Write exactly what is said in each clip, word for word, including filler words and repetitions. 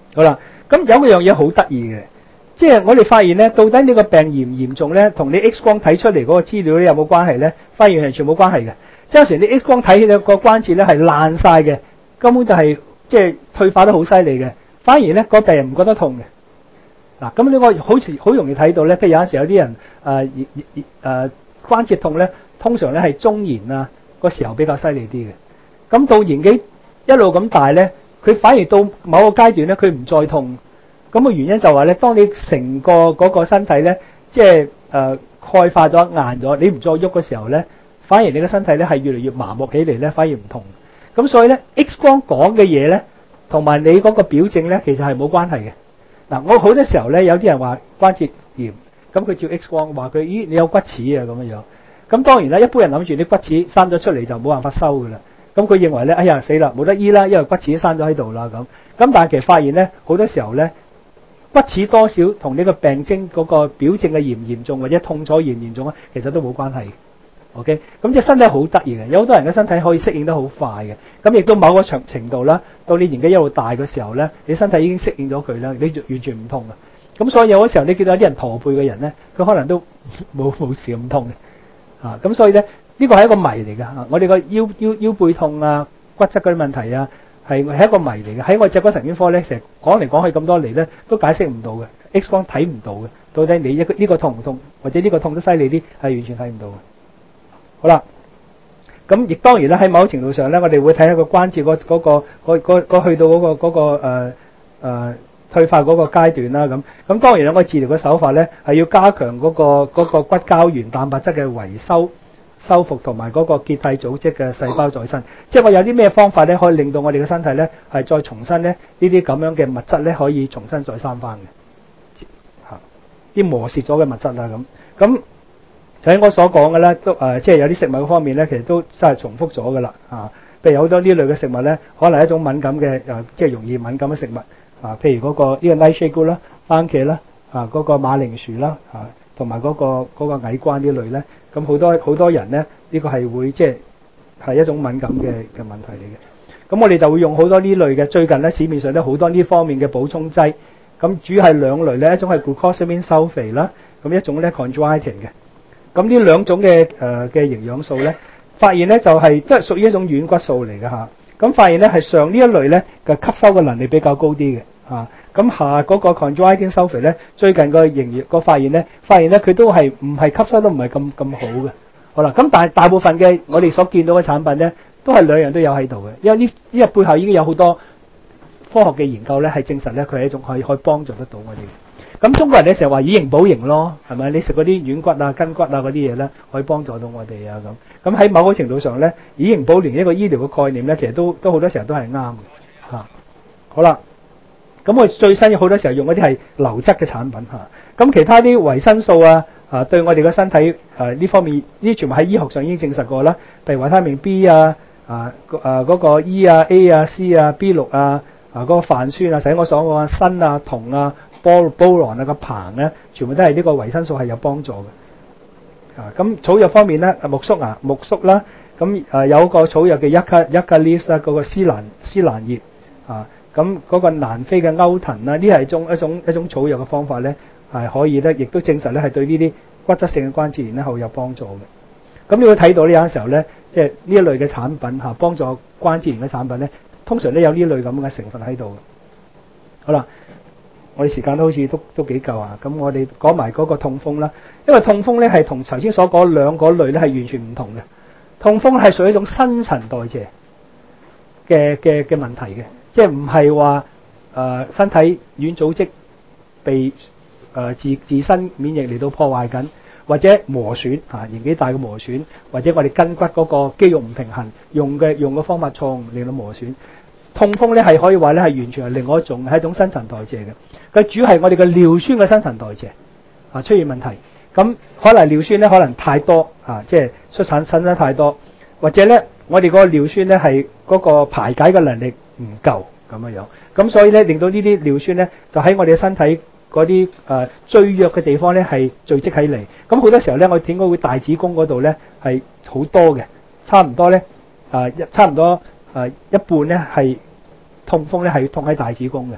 好啦，咁有一樣嘢好得意嘅，即係我哋發現咧，到底呢個病嚴唔嚴重咧，同你 X 光睇出嚟嗰個資料咧有冇關係咧？發現係全冇關係嘅。即係有時你 X 光睇起個關節咧係爛晒嘅，根本就係即係退化得好犀利嘅，反而咧個病人唔覺得痛嘅。嗱，咁呢個好似好容易睇到咧，譬如有陣時有啲人誒誒誒關節痛咧，通常咧係中年啊個時候比較犀利啲嘅。咁到年紀一路咁大咧，佢反而到某個階段咧，佢唔再痛。咁個原因就話咧，當你成個嗰個身體咧，即係誒鈣化咗硬咗，你唔再喐嘅時候咧，反而你嘅身體咧係越嚟越麻木起嚟咧，反而唔痛。咁所以咧 X 光講嘅嘢咧，同埋你嗰個表證咧，其實係冇關係嘅。嗱，我好多時候咧，有啲人話關節炎，咁佢照 X 光話佢，咦你有骨刺啊咁樣樣。咁當然啦，一般人諗住啲骨刺生咗出嚟就冇辦法收噶啦。咁佢認為咧，哎呀死啦，冇得醫啦，因為骨刺都生咗喺度啦咁。咁但係其實發現咧，好多時候咧，骨刺多少同呢個病徵嗰個表證嘅嚴唔嚴重或者痛楚嚴唔嚴重啊，其實都冇關係。OK， 咁即係身體好得意嘅，有好多人嘅身體可以適應得好快嘅。咁亦都某個程程度啦，到你年紀一路大嘅時候咧，你身體已經適應咗佢啦，你完全唔痛嘅。咁所以有嗰時候你見到有啲人駝背嘅人咧，佢可能都冇冇事咁痛嘅。啊，咁所以咧呢個係一個謎嚟㗎。我哋個腰腰腰背痛啊、骨質嗰啲問題啊，係係一個謎嚟嘅。喺我脊骨神經科咧，成日講嚟講去咁多嚟咧，都解釋唔到嘅。X 光睇唔到嘅，到底你一個呢個痛唔痛，或者呢個痛得犀利啲，係完全睇唔到嘅。好啦，咁亦當然啦，喺某程度上咧，我哋會睇下個關節嗰嗰個嗰嗰嗰去到嗰個嗰個誒誒退化嗰個階段啦。咁咁當然兩個治療嘅手法咧，係要加強嗰個嗰個骨膠原蛋白質嘅維修修復同埋嗰個結締組織嘅細胞再生。即係我有啲咩方法咧，可以令到我哋嘅身體咧係再重新咧呢啲咁樣嘅物質咧可以重新再生翻嘅嚇啲磨蝕咗嘅物質啦。咁咁。就喺我所講嘅咧，都誒、呃，即係有啲食物方面咧，其實都真係重複咗㗎啦，啊，譬如好多呢類嘅食物咧，可能係一種敏感嘅誒，即係容易敏感嘅食物，啊，譬如嗰、那個呢、這個 nightshade 啦、番茄啦，啊，嗰、那個馬鈴薯啦，啊，同埋嗰個嗰、那個矮關呢類咧，咁好多好多人咧，呢、這個係會即係係一種敏感嘅嘅問題嚟嘅。咁我哋就會用好多呢類嘅，最近咧市面上都好多呢方面嘅補充劑，咁主要係兩類咧，一種係 glucosamine sulfate 啦，咁一種咧 chondroitin 嘅。咁呢兩種嘅誒嘅營養素咧，發現咧就係都係屬於一種軟骨素嚟嘅嚇。咁發現咧係上呢一類咧嘅吸收嘅能力比較高啲嘅嚇。咁下嗰個 chondroitin sulfate 咧，最近個營養個發現咧，發現咧佢都係唔係吸收得唔係咁咁好嘅。好啦，咁但係大部分嘅我哋所見到嘅產品咧，都係兩樣都有喺度嘅，因為呢呢個背後已經有好多科學嘅研究咧，係證實咧佢係一種可以可以幫助得到我哋。咁中國人咧成日話以形補形咯，係咪？你食嗰啲軟骨啊、筋骨啊嗰啲嘢咧，可以幫助到我哋啊咁。咁喺某個程度上咧，以形補形一個醫療嘅概念咧，其實都都好多時候都係啱嘅嚇。好啦，咁我最新好多時候用嗰啲係流質嘅產品嚇。咁其他啲維生素啊啊，對我哋嘅身體誒呢方面，呢啲全部喺醫學上已經證實過啦。譬如維他命 B 啊啊誒嗰個 E 啊 A 啊 C 啊 B 六啊啊嗰個泛酸啊，使我所講啊鋅啊銅啊。波波羅啊個硼咧，全部都係呢個維生素係有幫助嘅。啊，咁草藥方面咧，苜蓿啊，苜蓿啦，咁誒有個草藥嘅 Yucca Yucca 啦，嗰個絲蘭絲蘭葉啊，咁嗰個南非嘅歐藤啦，呢係一種一種一種草藥嘅方法咧，係可以咧，亦都證實咧係對呢啲骨質性嘅關節炎咧係有幫助嘅。咁你會睇到呢有陣時候咧，即係呢一類嘅產品嚇幫助關節炎嘅產品咧，通常都有呢類咁嘅成分喺度嘅。好啦。我哋時間都好似都都幾夠啊！咁我哋講埋嗰個痛風啦，因為痛風咧係同頭先所講兩個類咧係完全唔同嘅。痛風係屬於一種新陳代謝嘅嘅嘅問題嘅，即係唔係話誒身體軟組織被誒、呃、自自身免疫嚟到破壞緊，或者磨損嚇、啊、年紀大嘅磨損，或者我哋筋骨嗰個肌肉唔平衡，用嘅用嘅方法錯誤令到磨損。痛風咧係可以話咧係完全係另外一種係一種新陳代謝嘅。佢主要係我哋嘅尿酸嘅新陳代謝啊出現問題，咁可能尿酸咧可能太多啊，即係出產產得太多，或者咧我哋嗰個尿酸咧係嗰個排解嘅能力唔夠咁樣樣，咁所以咧令到呢啲尿酸咧就喺我哋嘅身體嗰啲誒最弱嘅地方咧係聚積起嚟，咁好多時候咧我哋點解會大子宮嗰度咧係好多嘅，差唔多咧啊差唔多誒一半咧係痛風咧係痛喺大子宮嘅。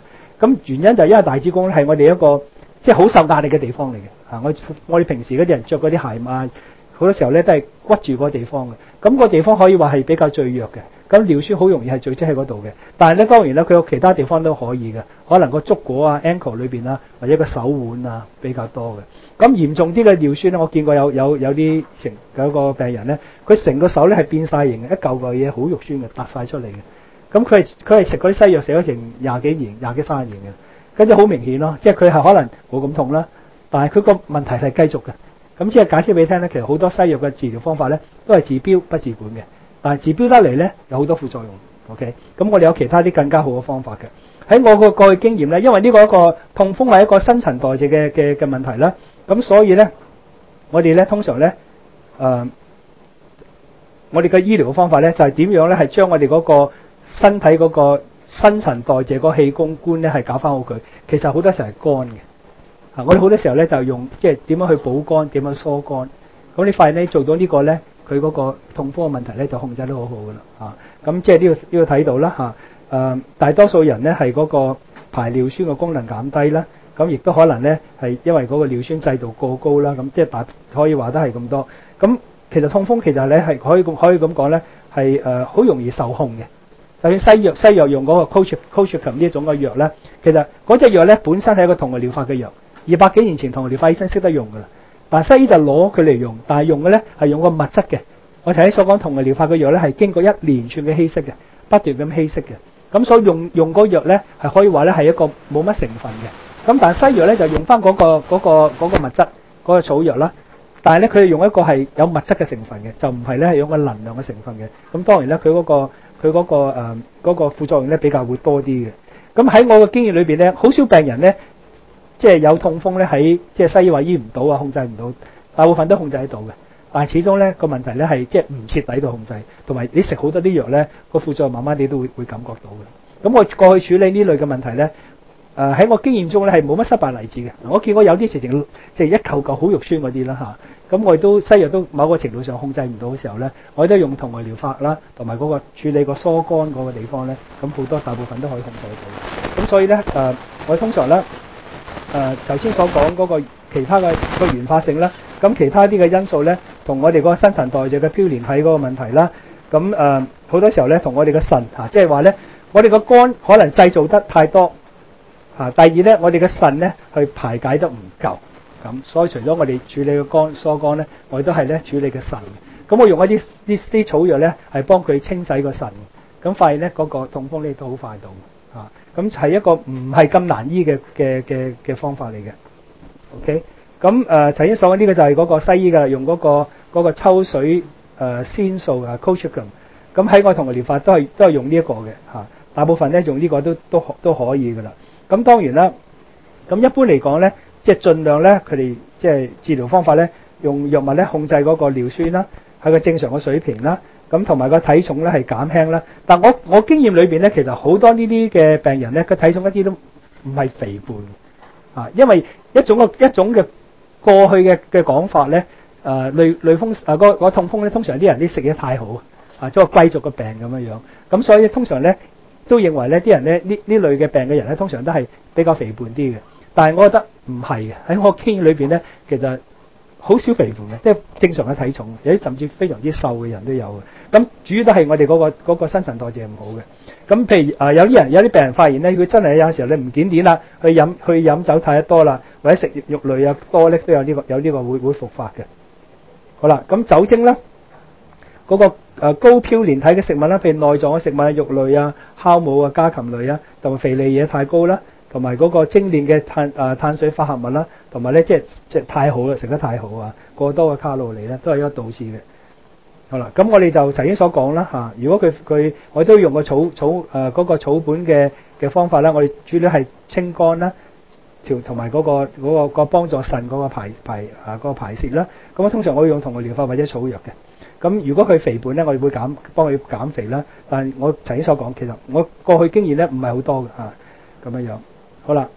咁原因就係因為大子宮咧係我哋一個即係好受壓力嘅地方嚟嘅嚇。我我哋平時嗰啲人着嗰啲鞋襪，好多時候咧都係屈住嗰個地方嘅。咁個地方可以話係比較最弱嘅。咁尿酸好容易係聚積喺嗰度嘅。但係咧當然咧佢有其他地方都可以嘅，可能個足果啊 ankle 裏邊啊，或者個手腕啊比較多嘅。咁嚴重啲嘅尿酸咧，我見過有有有啲成有個病人咧，佢成個手咧係變晒形嘅，一嚿嚿嘢好肉酸嘅，突晒出嚟嘅。咁佢係佢係食嗰啲西藥食咗成廿幾年、廿幾三十年嘅，跟住好明顯咯，即係佢係可能冇咁痛啦，但係佢個問題係繼續嘅。咁即係解釋俾你聽咧，其實好多西藥嘅治療方法咧都係治標不治本嘅，但係治標得嚟咧有好多副作用。OK，咁我哋有其他啲更加好嘅方法嘅。喺我個過去經驗咧，因為呢個一個痛風係一個新陳代謝嘅嘅嘅問題啦，咁所以咧我哋咧通常咧誒、呃，我哋嘅醫療嘅方法咧就係點樣咧係將我哋嗰個身體嗰個新陳代謝嗰個氣功觀咧係搞翻好佢。其實好多時候係乾嘅。啊！我哋好多時候咧就用即係點樣去補肝，點樣疏肝。咁你發現咧做到呢個咧，佢嗰個痛風嘅問題咧就控制得好好噶啦。啊！咁即係呢個呢個睇到啦嚇。誒，大多數人咧係嗰個排尿酸嘅功能減低啦。咁亦都可能咧係因為嗰個尿酸製造過高啦。咁即係大可以話得係咁多。咁其實痛風其實咧係可以咁可以咁講咧係誒好容易受控嘅。就算西藥西藥用嗰個 Colchicum 呢一種嘅藥咧，其實嗰隻藥咧本身係一個痛經療法嘅藥。二百幾年前同療法醫生識得用噶啦，但係西醫就攞佢嚟用，但係用嘅咧係用個物質嘅。我頭先所講同嘅療法嘅藥咧係經過一連串嘅稀釋嘅，不斷咁稀釋嘅。咁所以用用嗰藥咧係可以話咧係一個冇乜成分嘅。咁但係西藥咧就用翻嗰個嗰個嗰個物質嗰個草藥啦，但係咧佢係用一個係有物質嘅成分嘅，就唔係咧係用個能量嘅成分嘅。咁當然咧佢嗰個佢嗰個誒嗰個副作用咧比較會多啲嘅。咁喺我嘅經驗裏邊咧，好少病人咧。即係有痛風咧，喺即係西醫話醫唔到啊，控制唔到，大部分都控制得到嘅。但係始終咧個問題咧係即係唔徹底到控制，同埋你食好多啲藥咧個副作用慢慢你都會會感覺到嘅。咁我過去處理呢類嘅問題咧，誒、呃、喺我經驗中咧係冇乜失敗例子嘅。我見過有啲直情即係一嚿嚿好肉酸嗰啲啦嚇，咁、啊、我亦都西藥都某個程度上控制唔到嘅時候咧，我都用同外療法啦，同埋嗰個處理個疏肝嗰個地方咧，咁好多大部分都可以控制得到。咁所以咧誒、呃，我通常咧。誒頭先所講嗰個其他嘅個原發性啦，咁其他啲嘅因素咧，同我哋嗰個新陳代謝嘅飄連體嗰個問題啦，咁誒好多時候咧，同我哋嘅腎嚇，即係話咧，我哋個肝可能製造得太多嚇、啊。第二咧，我哋嘅腎咧去排解得唔夠，咁所以除咗我哋處理個肝疏肝咧，我哋都係咧處理嘅腎。咁我用一啲啲啲草藥咧，係幫佢清洗個腎，咁發現咧嗰個痛風咧都好快到。啊，咁係一個唔係咁難醫嘅嘅嘅嘅方法嚟嘅。OK，咁誒頭先所講呢個就係嗰個西醫嘅，用嗰、嗰個嗰個抽水誒鮮素啊 Colchicum。咁喺我同嘅療法都係都係用呢一個嘅嚇，大部分咧用呢個都都都可以㗎啦。咁當然啦，咁一般嚟講咧，即係盡量咧佢哋即係治療方法咧，用藥物咧控制嗰個尿酸啦，係個正常嘅水平啦。咁同埋個體重咧係減輕啦，但我我經驗裏邊咧，其實好多呢啲嘅病人咧，佢體重一啲都唔係肥胖啊，因為一種個一種嘅過去嘅嘅講法咧，誒類類風啊個個痛風咧，通常啲人啲食嘢太好啊，即係貴族嘅病咁樣樣，咁所以通常咧都認為咧啲人咧呢呢類嘅病嘅人咧，通常都係比較肥胖啲嘅，但係我覺得唔係嘅，喺我經驗裏邊咧，其實。好少肥胖嘅，即係正常嘅體重，有啲甚至非常之瘦嘅人都有嘅。咁主要都係我哋嗰、嗰個嗰個新陳代謝唔好嘅。咁譬如啊，有啲人有啲病人發現咧，佢真係有時候你唔檢點啦，去飲去飲酒太多啦，或者食肉類啊多咧，都有呢、呢個有呢個會會復發嘅。好啦，咁酒精咧，嗰、嗰個誒高嘌呤體嘅食物啦，譬如內臟嘅食物啊、肉類啊、酵母啊、家禽類啊，同埋肥膩嘢太高啦。同埋嗰個精煉嘅碳啊碳水化合物啦，同埋咧即係即係太好啦，食得太好啊，過多嘅卡路里咧都係一個導致嘅。好啦，咁我哋就頭先所講啦嚇，如果佢佢我都用個草草誒嗰個草本嘅嘅方法啦，我哋主要係清肝啦，條同埋嗰個嗰個個幫助腎嗰個排排啊嗰個排泄啦。咁啊通常我會用同個療法或者草藥嘅。咁如果佢肥胖咧，我哋會減幫佢減肥啦。但係我頭先所講，其實我過去經驗咧唔係好多嘅嚇咁樣樣。好啦，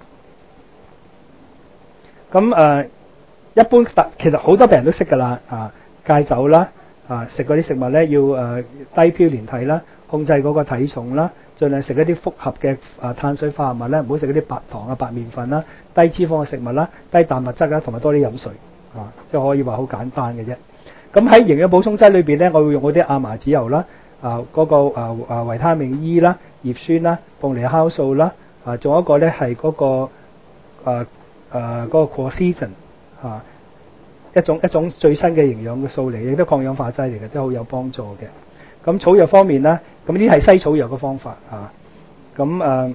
咁誒、呃、一般其實好多病人都識㗎啦，啊戒酒啦， 啊，食嗰啲食物咧要誒、呃、低嘌呤體啦，控制嗰個體重啦，盡量食一啲複合嘅啊碳水化合物咧，唔好食嗰啲白糖啊、白麵粉啦，低脂肪嘅食物啦，低蛋白質啦，同埋多啲飲水啊，即係可以話好簡單嘅啫。咁喺營養補充劑裏邊咧，我會用嗰啲亞麻籽油啦，啊嗰、那個啊啊維他命 E 啦、葉酸啦、鳳梨酵素啦，啊仲有一個咧係嗰個啊啊嗰、那個 quercetin 啊。一種一種最新嘅營養嘅素嚟，亦都抗氧化劑嚟嘅，都好有幫助嘅。咁草藥方面咧，咁呢啲係西草藥嘅方法啊。咁誒、啊，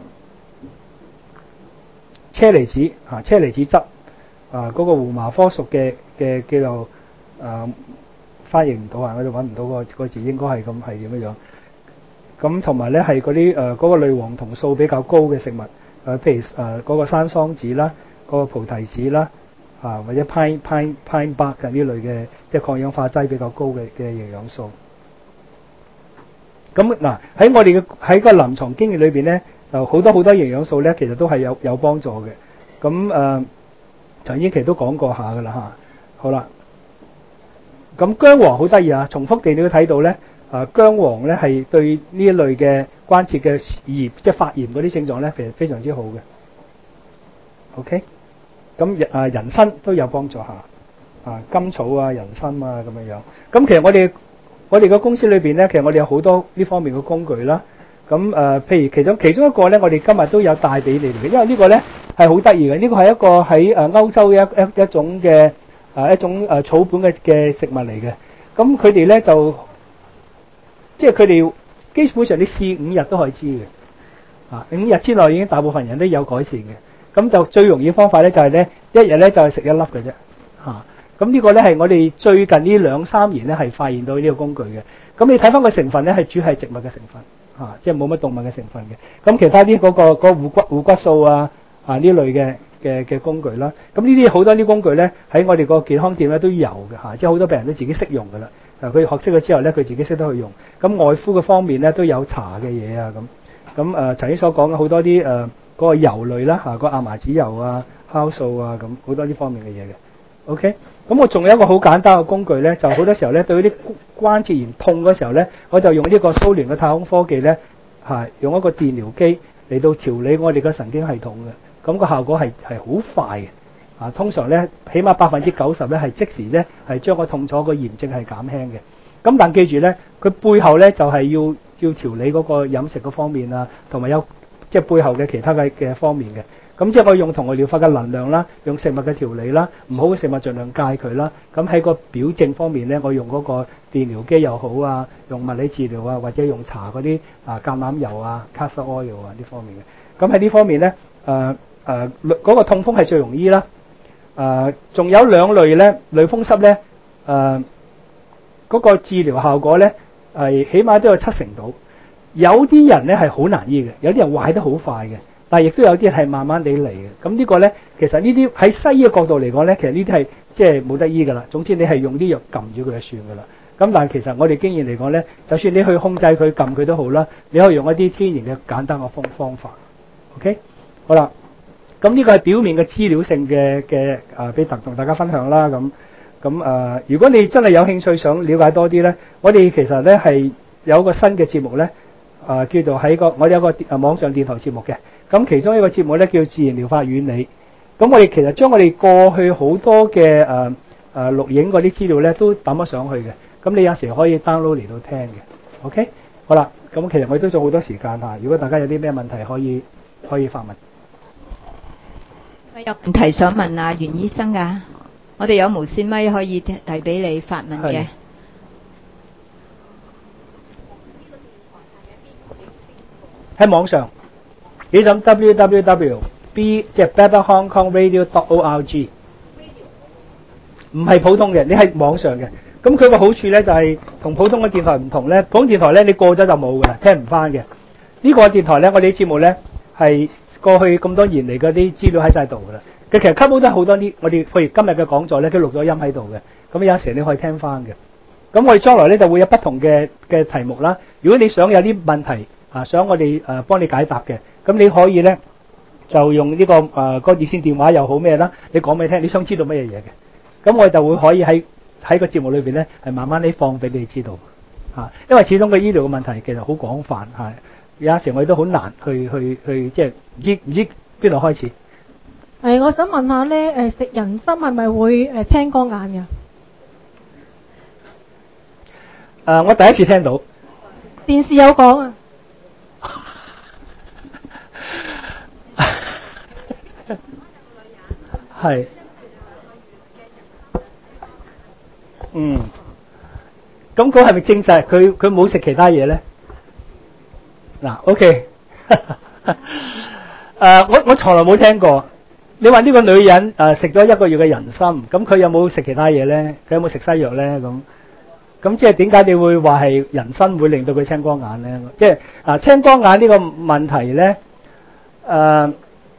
車厘子啊，車厘子汁啊，嗰、那個胡麻科屬嘅嘅叫做誒翻譯唔到啊，我就揾唔到個個字，應該係咁係點樣樣。咁同埋咧係嗰啲誒嗰個類黃酮素比較高嘅食物，誒、啊、譬如誒嗰、啊那個山桑子啦，嗰、那個菩提子啦。啊，或者 pine pine pine bark 嘅呢類嘅，即係抗氧化劑比較高嘅嘅營養素。咁嗱喺我哋嘅喺個臨床經驗裏邊咧，就好多好多營養素咧，其實都係有有幫助嘅。咁誒，陳依琪都講過下㗎啦嚇。好啦，咁薑黃好得意啊！重複地你都睇到咧，啊薑黃咧係對呢一類嘅關節嘅炎，即係發炎嗰啲症狀咧，其實非常之好嘅。OK。咁啊人參都有幫助下，啊甘草啊人參啊咁樣樣。咁其實我哋我哋個公司裏邊咧，其實我哋有好多呢方面嘅工具啦。咁誒、呃，譬如其中其中一個咧，我哋今日都有帶俾你哋嘅，因為呢個咧係好得意嘅。呢、這個係一個喺誒歐洲嘅一一一種嘅誒一種誒草本嘅嘅食物嚟嘅。咁佢哋咧就即係佢哋基本上你試五日都可以知嘅，啊五日之內已經大部分人都有改善嘅。咁就最容易方法咧，就係咧一日咧就係食一粒嘅啫，嚇、啊。咁呢個咧係我哋最近呢兩三年咧係發現到呢個工具嘅。咁你睇翻個成分咧係主要係植物嘅成分，嚇、啊，即係冇乜動物嘅成分嘅。咁其他啲嗰、那個嗰、那個、護骨護骨素啊啊呢類嘅嘅嘅工具啦。咁呢啲好多啲工具咧喺我哋個健康店咧都有嘅，嚇、啊，即係好多病人都自己識用㗎啦。嗱，佢學識咗之後咧，佢自己識得去用。咁外敷嘅方面咧都有搽嘅嘢啊咁。咁誒，頭先所講嘅好多啲誒。呃嗰個油類啦，嚇、啊，個亞麻籽油啊、酵素啊，咁好多呢方面嘅嘢嘅。OK，咁我仲有一個好簡單嘅工具咧，就好多時候咧對啲關節炎痛嗰時候咧，我就用呢個蘇聯嘅太空科技咧，係、啊、用一個電療機嚟到調理我哋嘅神經系統嘅，咁、個效果係係好快嘅。啊，通常咧起碼百分之九十咧係即時咧係將個痛楚個炎症係減輕嘅。咁但記住咧，佢背後咧就係、係、要要調理嗰個飲食嗰方面啊，同埋有。即係背後嘅其他嘅嘅方面嘅，咁即係我用同我療法嘅能量啦，用食物嘅調理啦，唔好嘅食物盡量戒佢啦。咁喺個表證方面咧，我用嗰個電療機又好啊，用物理治療啊，或者用搽嗰啲啊橄欖油啊、castor oil 啊呢方面嘅。咁喺呢方面咧，誒誒嗰個痛風係最容易啦。誒、呃，仲有兩類咧，類風濕咧，誒、呃、嗰、那個治療效果咧係、呃、起碼都有七成到。有啲人咧係好難醫嘅，有啲人壞得好快嘅，但係亦都有啲係慢慢地嚟嘅。咁呢個咧，其實呢啲喺西醫嘅角度嚟講咧，其實呢啲係即係冇得醫㗎啦。總之你係用啲藥撳住佢就算㗎啦。咁但係其實我哋經驗嚟講咧，就算你去控制佢撳佢都好啦，你可以用一啲天然嘅簡單嘅方方法。OK， 好啦，咁呢個係表面嘅資料性嘅嘅啊，俾特同大家分享啦。咁咁誒，如果你真係有興趣想了解多啲咧，我哋其實咧係有一個新嘅節目咧。啊、呃，叫做喺個我哋有個電啊網上電台節目嘅，咁其中一個節目咧叫自然療法與你，咁我哋其實將我哋過去好多嘅誒誒錄影嗰啲資料咧都抌咗上去嘅，咁你有時可以 download 嚟到聽嘅 ，OK， 好啦，咁其實我哋都做好多時間嚇，如果大家有啲咩問題可以可以發問。 我有問題想問啊袁醫生㗎，我哋有無線咪可以提俾你發問嘅。 喺網上，你諗 w w w dot b 即係 better hong kong radio dot org， 唔係普通嘅，你係網上嘅。咁佢個好處咧就係、是、同普通嘅電台唔同咧，普通電台咧你過咗就冇㗎啦，聽唔翻嘅。呢、這個電台咧，我哋啲節目咧係過去咁多年嚟嗰啲資料喺晒度㗎啦。佢其實根本都係好多啲，我哋譬如今日嘅講座咧，佢錄咗音喺度嘅。咁有時你可以聽翻嘅。咁我哋將來咧就會有不同嘅嘅題目啦。如果你想有啲問題，啊，想我哋誒幫你解答嘅，咁你可以咧就用呢、這個誒、呃那個熱線電話又好咩啦，你講俾你聽，你想知道乜嘢嘢嘅，咁我哋就會可以喺喺個節目裏邊咧係慢慢啲放俾你知道嚇，因為始終個醫療嘅問題其實好廣泛嚇，有時我哋都好難去去去即係唔知唔知邊度開始。 誒，我想問下咧，誒食人參係咪會誒青光眼㗎？ 誒，我第一次聽到電視有講啊。 係，嗯，咁佢係咪證實佢佢冇食其他嘢咧？嗱 ，OK， 誒、呃，我我從來冇聽過。你話呢個女人誒食咗一個月嘅人參，咁佢有冇食其他嘢咧？佢有冇食西藥咧？咁咁即係點解你會話係人參會令到佢青光眼咧？即係啊，青光眼呢個問題咧，誒、呃。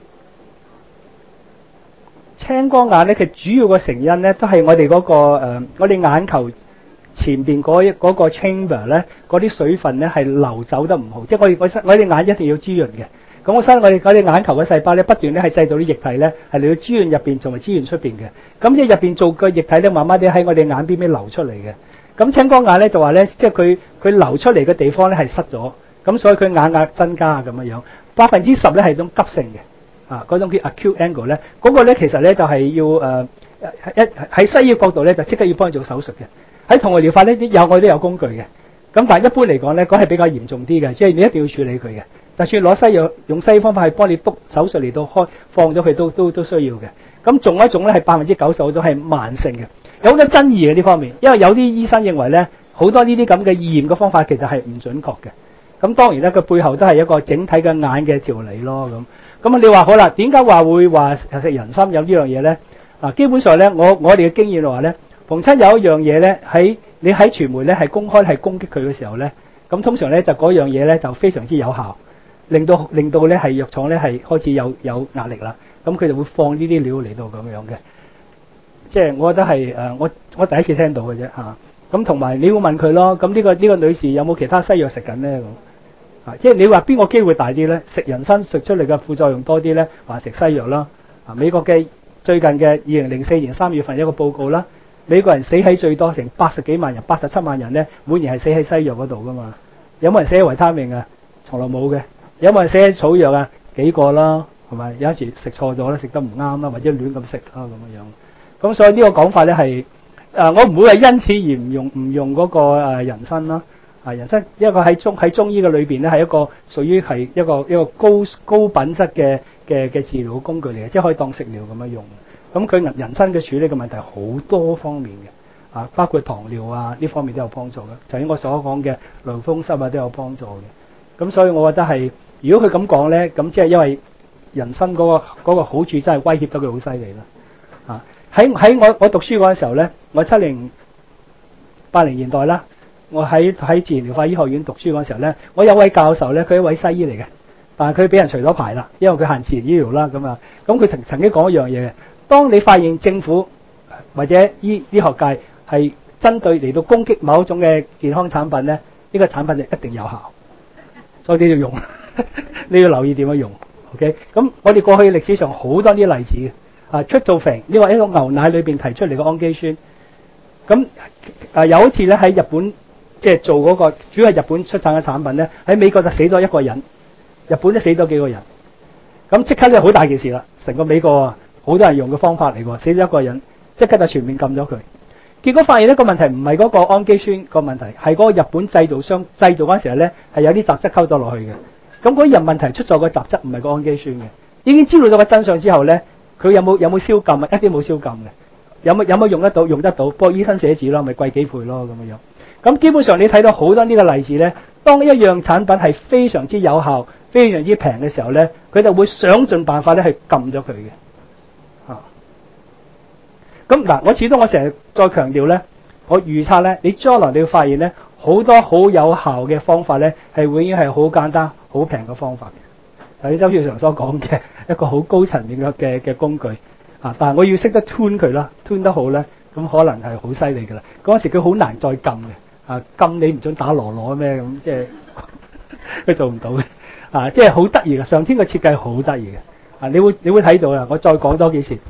青光眼咧，佢主要個成因咧，都係我哋嗰、嗰個、呃、我哋眼球前邊嗰一嗰個 chamber 咧，嗰啲水分咧係流走得唔好，即係我哋我我哋眼一定要滋潤嘅。咁我所以我哋我哋眼球嘅細胞咧，不斷咧係製造啲液體咧，係嚟到滋潤入邊，同埋滋潤出邊嘅。咁即係入邊做個液體咧，慢慢地喺我哋眼邊邊流出嚟嘅。咁青光眼咧就話咧，即係佢佢流出嚟嘅地方咧係塞咗，咁所以佢眼壓增加咁樣樣，百分之十咧係種急性嘅。啊，嗰種叫 acute angle 咧，嗰個咧其實咧就係要誒一喺西醫角度咧就即刻要幫佢做手術嘅。喺同外療法呢啲有我都有工具嘅。咁但係一般嚟講咧，嗰係比較嚴重啲嘅，即係你一定要處理佢嘅。就算攞西藥用西醫方法去幫你督手術嚟到開放咗佢都都都需要嘅。咁仲有一種咧係百分之九十都係慢性嘅，有好多爭議嘅呢方面，因為有啲醫生認為咧好多呢啲咁嘅驗嘅方法其實係唔準確嘅。咁當然咧，佢背後都係一個整體嘅眼嘅調理咯咁。咁啊，你話好啦，點解話會話食人參有呢樣嘢咧？嗱，基本上咧，我我哋嘅經驗話咧，逢親有一樣嘢咧，喺你喺傳媒咧係公開係攻擊佢嘅時候咧，咁通常咧就嗰樣嘢咧就非常之有效，令到令到咧係藥廠咧係開始有有壓力啦。咁佢就會放呢啲料嚟到咁樣嘅，即係我覺得係誒，我我第一次聽到嘅啫嚇。咁同埋你會問佢咯，咁呢個呢個女士有冇其他西藥食緊咧咁？啊，即係你話邊個機會大啲咧？食人參食出嚟嘅副作用多啲咧，還食西藥啦？啊，美國嘅最近嘅二零零四年三月份一個報告啦，美國人死喺最多成八十幾萬人，八十七萬人咧，每年係死喺西藥嗰度噶嘛？有冇人死喺維他命啊？從來冇嘅。有冇人死喺草藥啊？幾個啦，係咪？有一次食錯咗啦，食得唔啱啦，或者亂咁食啦咁樣樣。咁所以呢個講法咧係誒，我唔會係因此而唔用唔用嗰個誒人參啦。啊，人參一個喺中喺中醫嘅裏邊咧，係一個屬於係一個一個高高品質嘅嘅嘅治療工具嚟嘅，即係可以當食療咁樣用。咁佢人人參嘅處理嘅問題好多方面嘅，啊，包括糖尿啊呢方面都有幫助嘅。就喺我所講嘅類風濕啊都有幫助嘅。咁所以我覺得係，如果佢咁講咧，咁即係因為人參嗰個嗰個好處真係威脅得佢好犀利啦。啊，喺喺我我讀書嗰陣時候咧，我七零八零年代啦。我喺喺自然療法醫學院讀書嗰陣時候咧，我有位教授咧，佢係一位西醫嚟嘅，但係佢俾人除咗牌啦，因為佢行自然醫療啦咁啊。咁佢曾曾經講一樣嘢嘅，當你發現政府或者醫醫學界係針對嚟到攻擊某一種嘅健康產品咧，呢個產品就一定有效，所以你要用，你要留意點樣用。OK，咁我哋過去歷史上好多啲例子嘅，啊，tryptophan呢個一個牛奶裏邊提出嚟嘅氨基酸，咁啊有一次咧喺日本。即係做嗰個主要係日本出產嘅產品咧，喺美國就死咗一個人，日本都死咗幾個人，咁即刻咧好大件事啦！成個美國啊，好多人用嘅方法嚟喎，死咗一個人，即刻就全面禁咗佢。結果發現呢個問題唔係嗰個氨基酸個問題，係嗰個日本製造商製造嗰陣時候咧係有啲雜質溝咗落去嘅。咁嗰啲人問題出咗個雜質唔係個氨基酸嘅，已經知道咗個真相之後咧，佢有冇有冇消禁啊？一啲冇消禁嘅，有冇有冇用得到？用得到，不過醫生寫字咯，咪貴幾倍咯咁樣。咁基本上你睇到好多呢個例子咧，當一樣產品係非常之有效、非常之平嘅時候咧，佢就會想盡辦法咧去禁咗佢嘅。啊，咁嗱，我始終我成日再強調咧，我預測咧，你將來你會發現咧，好多好有效嘅方法咧，係永遠係好簡單、好平嘅方法嘅。頭先周少常所講嘅一個好高層面嘅嘅嘅工具啊，但係我要識得 tune 佢啦 ，tune 得好咧，咁可能係好犀利㗎啦。嗰陣時佢好難再禁嘅。啊，禁你唔准打羅羅咩咁，即係佢做唔到嘅。啊，即係好得意嘅，上天嘅設計好得意嘅。啊，你會你會睇到啦，我再講多幾次。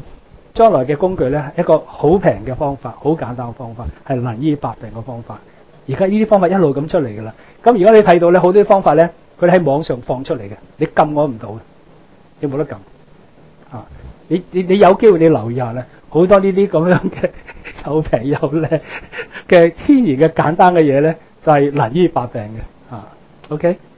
將來嘅工具咧，一個好平嘅方法，好簡單嘅方法，係能醫百病嘅方法。而家呢啲方法一路咁出嚟㗎啦。咁而家你睇到咧，好多方法咧，佢哋喺網上放出嚟嘅，你撳我唔到嘅，你冇得撳啊！你你你有機會你留意下咧，好多呢啲咁樣嘅又平又靚嘅天然嘅簡單嘅嘢咧，就係能醫百病嘅啊。OK。